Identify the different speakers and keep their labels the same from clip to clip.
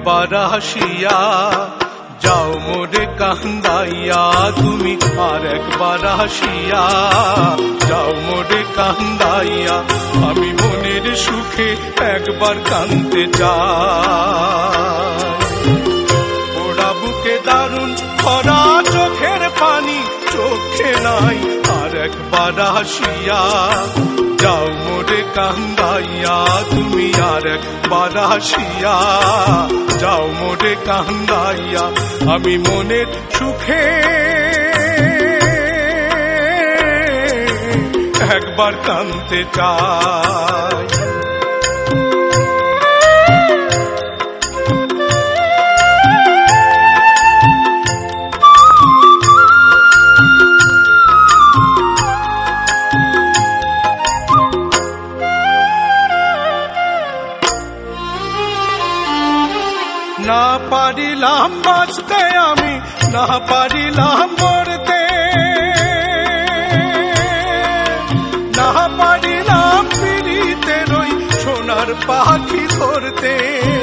Speaker 1: একবার আসিয়া যাও মোরে কান্দাইয়া, তুমি আর একবার আসিয়া যাও মোরে কান্দাইয়া, আমি মনের সুখে একবার কাঁদতে চাই। ওরা বুকে দারুণ ভরা চোখের পানি চোখে নাই, আর একবার আসিয়া যাও মোরে কান্দাইয়া, তুমি আর একবার আসিয়া যাও মোরে কান্দাইয়া, আমি মনের সুখে একবার কাঁদতে চাই। না পারিলাম বাঁচতে আমি, না পারিলাম মরতে, না পারিলাম পিড়িতে রই সোনার পাখি ধরতে,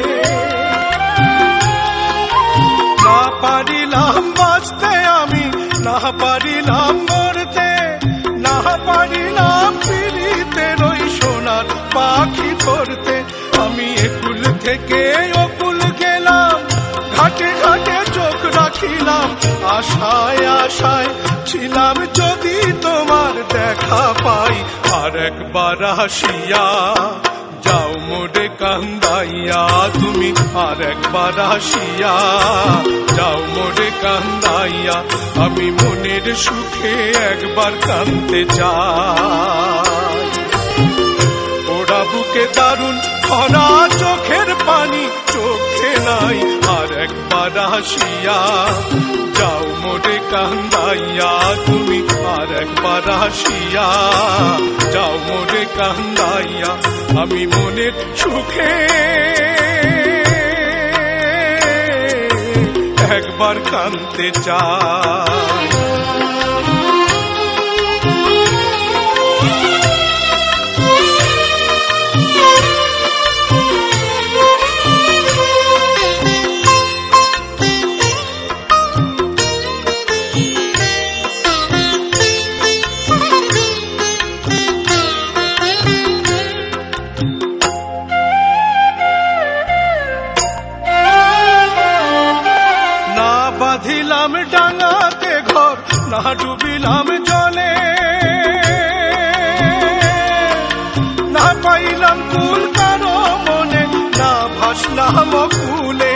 Speaker 1: না পারিলাম বাঁচতে আমি, না পারিলাম মরতে, না পারিলাম পিড়িতে রই সোনার পাখি ধরতে। আমি একুল থেকে অকুল গেলাম, ঘাটে ঘাটে চোখ রাখিলাম, আশায় আশায় ছিলাম যদি তোমার দেখা পাই, আর একবার আসিয়া যাও মোরে কান্দাইয়া, তুমি আর একবার আসিয়া যাও মোরে কান্দাইয়া, আমি মনের সুখে একবার কাঁদতে চাই। ওরা বুকে দারুণ ভরা চোখের পানি চোখে নাই, আর একবার আসিয়া যাও মোরে কান্দাইয়া, তুমি আর একবার আসিয়া যাও মোরে কান্দাইয়া, আমি মনের সুখে একবার কাঁদতে চাই। বাঁধিলাম ডাঙাতে ঘর, না ডুবিলাম জলে, না পাইলাম কুল কারো মনে, না ভাসলাম কুলে,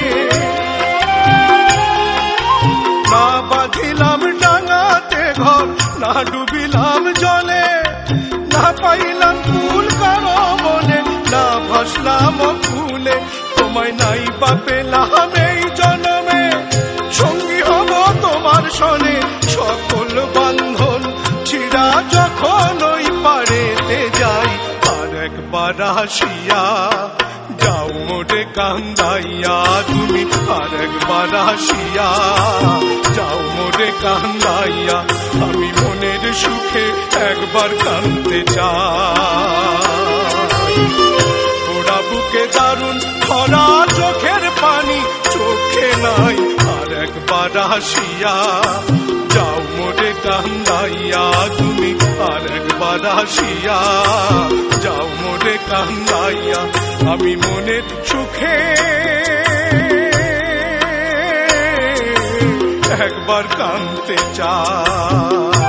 Speaker 1: না বাঁধিলাম ডাঙাতে ঘর, না ডুবিলাম জলে, না পাইলাম কুল কারো মনে, না ভাসলাম কুলে। তোমায় নাই বা পেলাম এই জন্মে, সঙ্গী হব তোমার সনে, সকল বান্ধন ছিড়া যখন ওই পারেতে যাই, আর একবার আসিয়া যাও মোরে কান্দাইয়া, তুমি আর একবার আসিয়া যাও মোরে কান্দাইয়া, আমি মনের সুখে একবার কাঁদতে চাই। ওরা বুকে দারুণ ভরা চোখের পানি চোখে নাই, আর একবার আসিয়া যাও মোরে কান্দাইয়া, তুমি আর একবার আসিয়া যাও মোরে কান্দাইয়া, আমি মনের সুখে একবার কাঁদতে চাই।